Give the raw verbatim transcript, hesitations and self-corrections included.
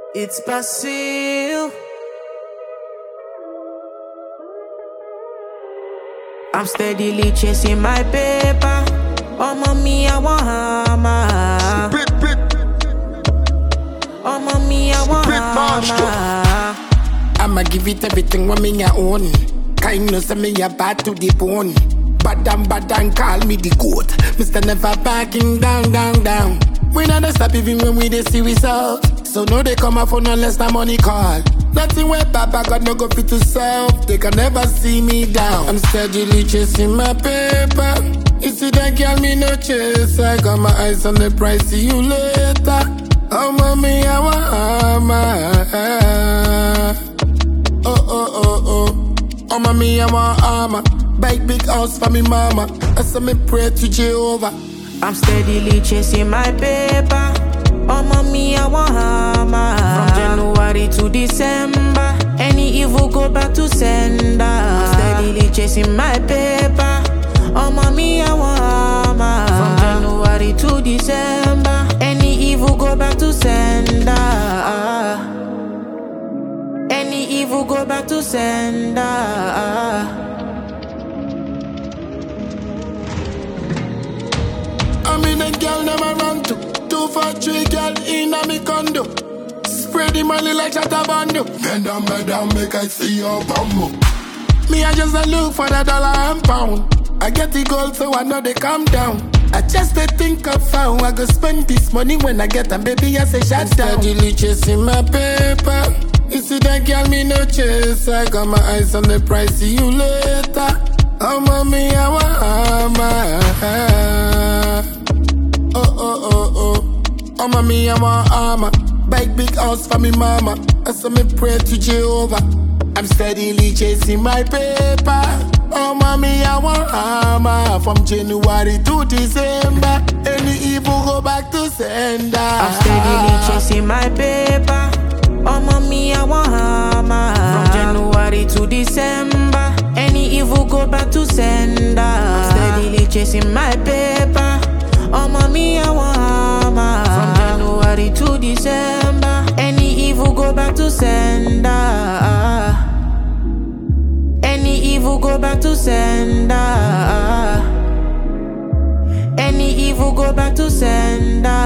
It's Basil. I'm steadily chasing my paper. Oh, mommy, I want hammer. Big, big, Oh, mommy, I want big monster. hammer. I'ma give it everything when me a own. Kindness and me a bad to the bone. Bad and bad and call me the goat. Mister Never backing down, down, down. We not stop even when we dey see results. So no they come out for no less than money call. Nothing where Papa God no go fit to solve. They can never see me down. I'm steadily chasing my paper. You see that girl, me no chase. I got my eyes on the price. See you later. Oh mommy, I want armor. Oh oh oh oh. Oh mommy, I want armor. Buy big house for me mama. I saw me pray to Jehovah. I'm steadily chasing my paper. Oh, mommy, I want hammer. From January to December, any evil go back to sender. I'm steadily chasing my paper. Oh, mommy, I want hammer. From January to December, any evil go back to sender. Any evil go back to sender. I'm in a girl never run to. Two for three girl in a me condo. Spread the money like Shatabando. Bend down, bend down, make I see your bumbo. Me I just a look for the dollar and pound. I get the gold so I know they calm down. I just a think of how I go spend this money when I get them, baby I say shut down. Steadily chasing my paper. You see that girl me no chase. I got my eyes on the price. See you later. Oh mommy I want armor. Oh, oh, oh, oh. Oh, mommy, I want armor. Buy big house for me mama. I saw me pray to Jehovah. I'm steadily chasing my paper. Oh, mommy, I want armor. From January to December, any evil go back to sender. I'm steadily chasing my paper. Oh, mommy, I want hammer. From January to December, any evil go back to sender. I'm steadily chasing my paper. Oh, mommy, I want hammer. From January to December, any evil go back to sender. Any evil go back to sender. Any evil go back to sender.